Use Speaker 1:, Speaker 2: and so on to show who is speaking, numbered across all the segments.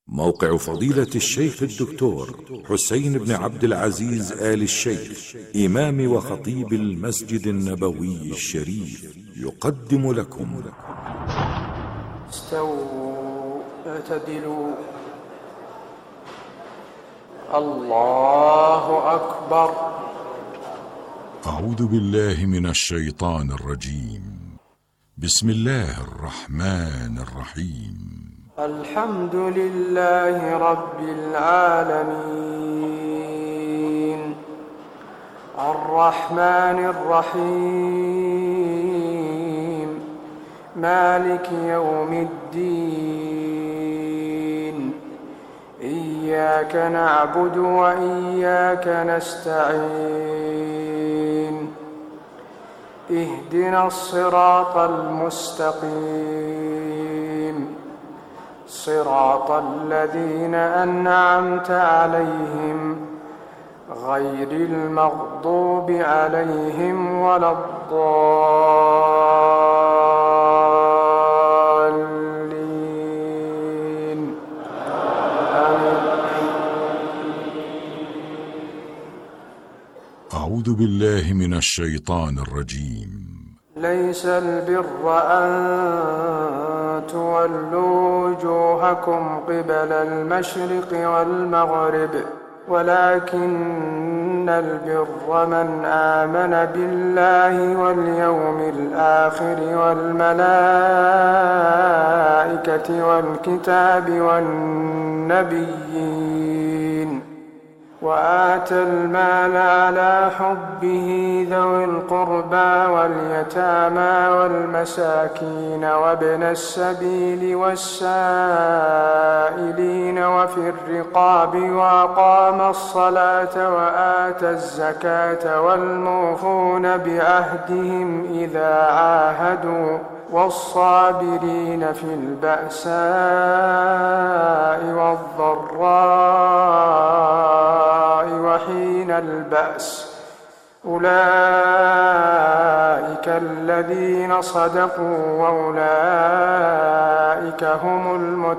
Speaker 1: موقع فضيلة الشيخ الدكتور حسين بن عبد العزيز آل الشيخ إمام وخطيب المسجد النبوي الشريف يقدم لكم
Speaker 2: استووا اعتدلوا. الله أكبر.
Speaker 1: أعوذ بالله من الشيطان الرجيم. بسم الله الرحمن الرحيم.
Speaker 2: الحمد لله رب العالمين الرحمن الرحيم مالك يوم الدين إياك نعبد وإياك نستعين اهدنا الصراط المستقيم صراط الذين أنعمت عليهم غير المغضوب عليهم ولا الضالين آمين.
Speaker 1: أعوذ بالله من الشيطان الرجيم.
Speaker 2: ليس البر أن تولوا وجوهكم قبل المشرق والمغرب ولكن البر من آمن بالله واليوم الآخر والملائكة والكتاب والنبيين وآتى المال على حبه ذوي القربى واليتامى والمساكين وابن السبيل والسائلين وفي الرقاب وأقام الصلاة وآتى الزكاة والموفون بعهدهم إذا عاهدوا والصابرين في البأساء والضراء وحين البأس أولئك الذين صدقوا وأولئك هم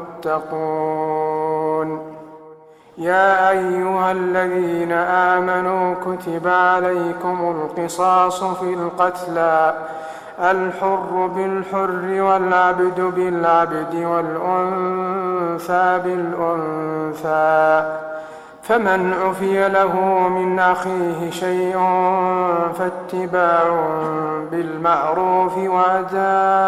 Speaker 2: المتقون. يا أيها الذين آمنوا كتب عليكم القصاص في القتلى الحر بالحر والعبد بالعبد والأنثى بالأنثى فمن عفي له من أخيه شيء فاتباع بالمعروف وأداء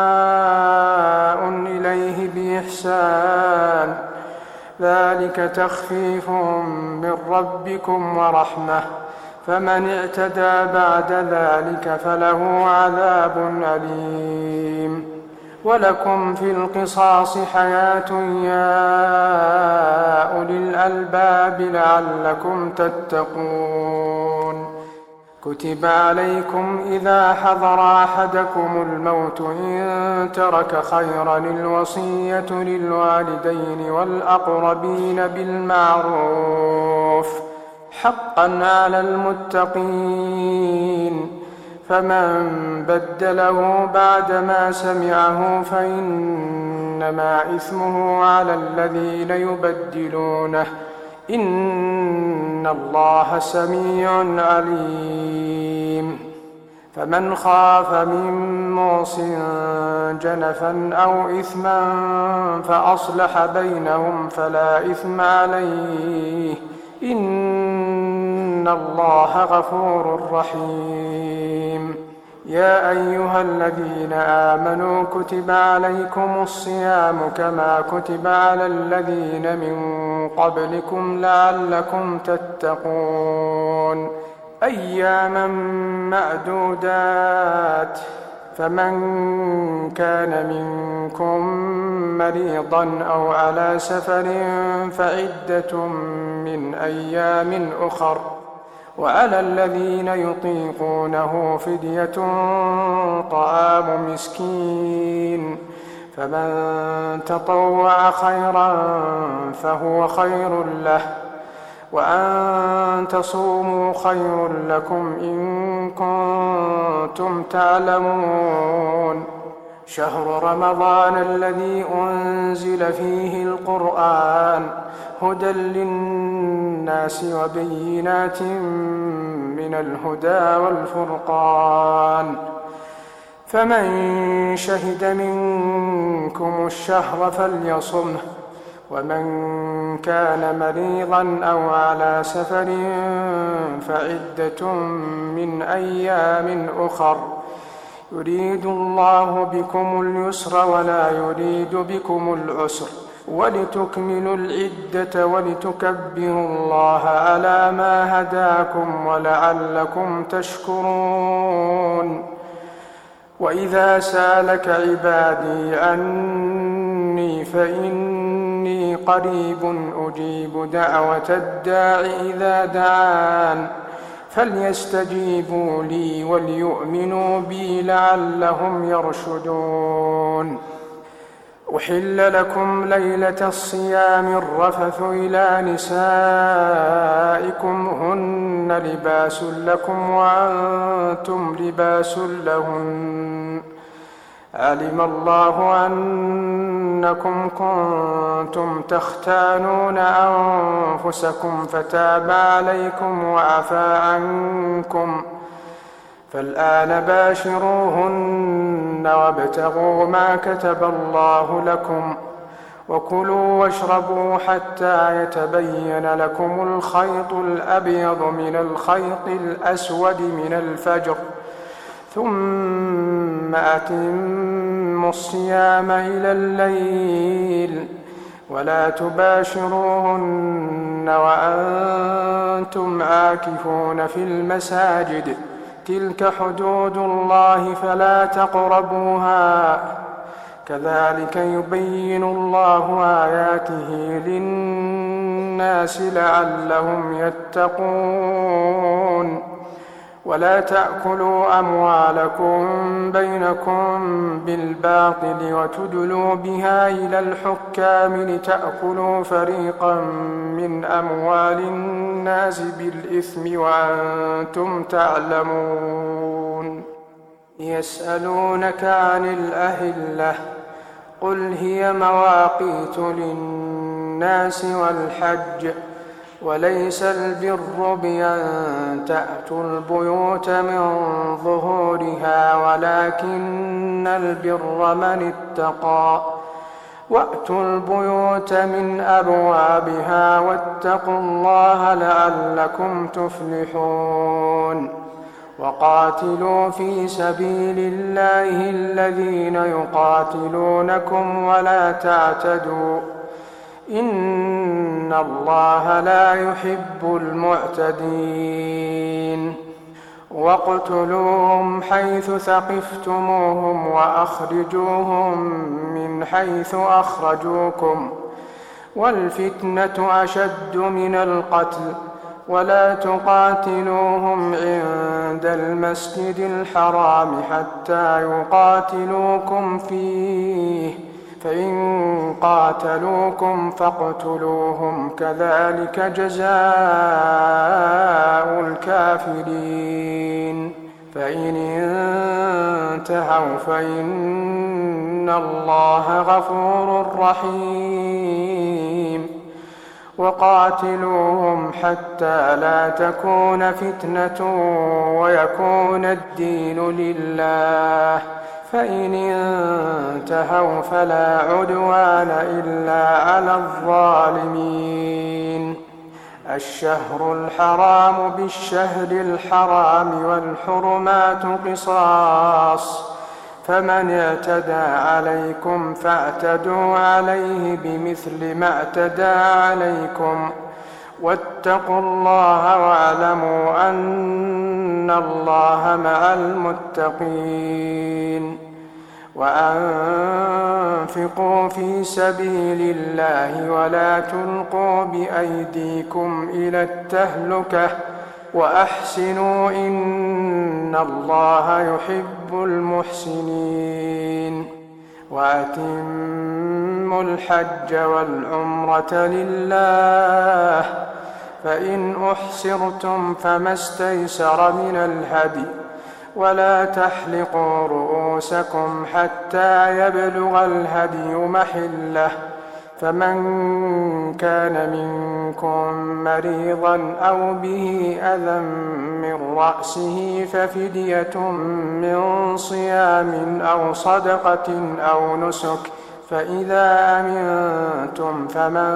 Speaker 2: إليه بإحسان ذلك تخفيف من ربكم ورحمة فمن اعتدى بعد ذلك فله عذاب أليم. ولكم في القصاص حياة يا أولي الألباب لعلكم تتقون. كتب عليكم إذا حضر أحدكم الموت إن ترك خيرا الوصية للوالدين والأقربين بالمعروف حقا على المتقين فمن بدله بعدما سمعه فإنما إثمه على الذين يبدلونه إن الله سميع عليم. فمن خاف من موص جنفا أو إثما فأصلح بينهم فلا إثم عليه إن الله غفور رحيم. يا أيها الذين آمنوا كتب عليكم الصيام كما كتب على الذين من قبلكم لعلكم تتقون أياما معدودات فمن كان منكم مريضا أو على سفر فعدة من أيام أخر وعلى الذين يطيقونه فدية طعام مسكين فمن تطوع خيرا فهو خير له وأن تصوموا خير لكم إن كنتم تعلمون شهر رمضان الذي أنزل فيه القرآن هدى للناس وبينات من الهدى والفرقان، فمن شهد منكم الشهر فليصمه، ومن كان مريضا أو على سفر فعدة من أيام أخر، يريد الله بكم اليسر ولا يريد بكم العسر، ولتكملوا العدة ولتكبروا الله على ما هداكم ولعلكم تشكرون. وإذا سالك عبادي عني فإني قريب أجيب دعوة الداع إذا دعان، فليستجيبوا لي وليؤمنوا بي لعلهم يرشدون. أحل لكم ليلة الصيام الرفث إلى نسائكم هن لباس لكم وأنتم لباس لهن، علم الله أنكم كنتم تختانون أنفسكم فتاب عليكم وعفى عنكم، فالآن باشروهن وابتغوا ما كتب الله لكم، وكلوا واشربوا حتى يتبين لكم الخيط الأبيض من الخيط الأسود من الفجر، ثم أتموا الصيام إلى الليل، ولا تباشروهن وأنتم عاكفون في المساجد، تلك حدود الله فلا تقربوها، كذلك يبين الله آياته للناس لعلهم يتقون. ولا تأكلوا أموالكم بينكم بالباطل وتدلوا بها إلى الحكام لتأكلوا فريقا من أموال الناس بالإثم وأنتم تعلمون. يسألونك عن الأهلة قل هي مواقيت للناس والحج، وليس البر بأن تأتوا البيوت من ظهورها ولكن البر من اتقى، وأتوا البيوت من أبوابها واتقوا الله لعلكم تفلحون. وقاتلوا في سبيل الله الذين يقاتلونكم ولا تعتدوا، إن الله لا يحب المعتدين. واقتلوهم حيث ثقفتموهم وأخرجوهم من حيث أخرجوكم، والفتنة أشد من القتل، ولا تقاتلوهم عند المسجد الحرام حتى يقاتلوكم فيه، فإن قاتلوكم فاقتلوهم، كذلك جزاء الكافرين. فإن انتهوا فإن الله غفور رحيم. وقاتلوهم حتى لا تكون فتنة ويكون الدين لله، فإن انتهوا فلا عدوان إلا على الظالمين. الشهر الحرام بالشهر الحرام والحرمات قصاص، فمن اعتدى عليكم فاعتدوا عليه بمثل ما اعتدى عليكم، واتقوا الله واعلموا أن الله مع المتقين. وأنفقوا في سبيل الله ولا تلقوا بأيديكم إلى التهلكة، وأحسنوا إن الله يحب المحسنين. وأتموا الحج والعمرة لله، فإن أحصرتم فما استيسر من الهدي، ولا تحلقوا رؤوسكم حتى يبلغ الهدي محله، فمن كان منكم مريضا أو به أذى من رأسه ففدية من صيام أو صدقة أو نسك، فإذا أمنتم فمن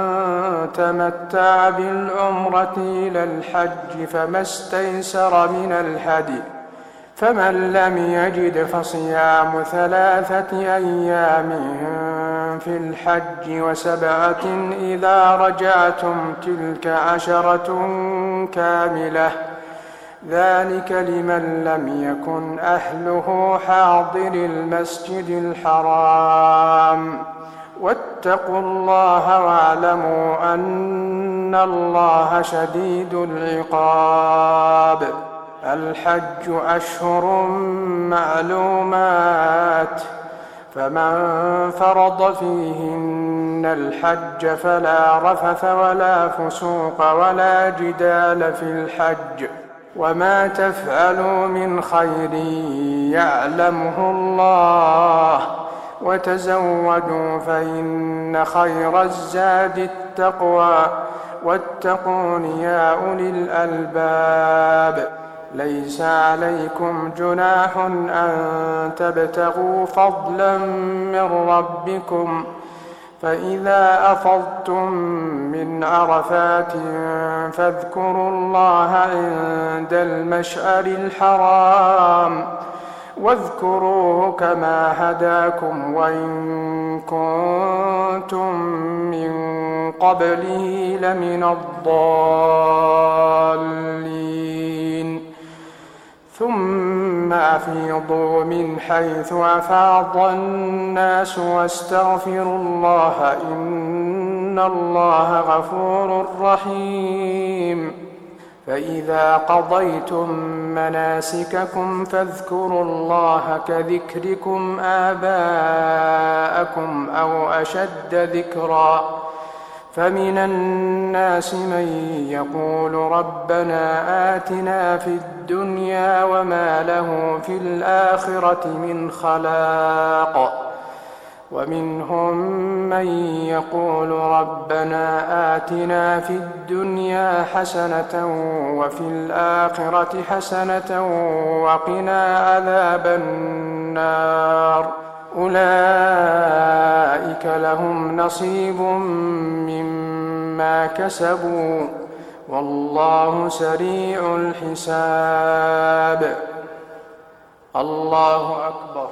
Speaker 2: تمتع بالعمرة إلى الحج فما استيسر من الهدي، فمن لم يجد فصيام 3 أيام في الحج و7 إذا رجعتم، تلك 10 كاملة، ذلك لمن لم يكن أهله حاضر المسجد الحرام. واتقوا الله واعلموا أن الله شديد العقاب. الحج أشهر معلومات، فمن فرض فيهن الحج فلا رفث ولا فسوق ولا جدال في الحج، وما تفعلوا من خير يعلمه الله، وتزودوا فإن خير الزاد التقوى، واتقون يا أولي الألباب. ليس عليكم جناح أن تبتغوا فضلا من ربكم، فإذا أفضتم من عرفات فاذكروا الله عند المشعر الحرام، واذكروه كما هداكم وإن كنتم من قبله لمن الضالين. ثم أفيضوا من حيث أفاض الناس واستغفروا الله إن الله غفور رحيم. فإذا قضيتم مناسككم فاذكروا الله كذكركم آباءكم أو أشد ذكرا، فمن الناس من يقول ربنا آتنا في الدنيا وما له في الآخرة من خلاق، ومنهم من يقول ربنا آتنا في الدنيا حسنة وفي الآخرة حسنة وقنا عذاب النار، أولئك لهم نصيب مما كسبوا والله سريع الحساب. الله أكبر.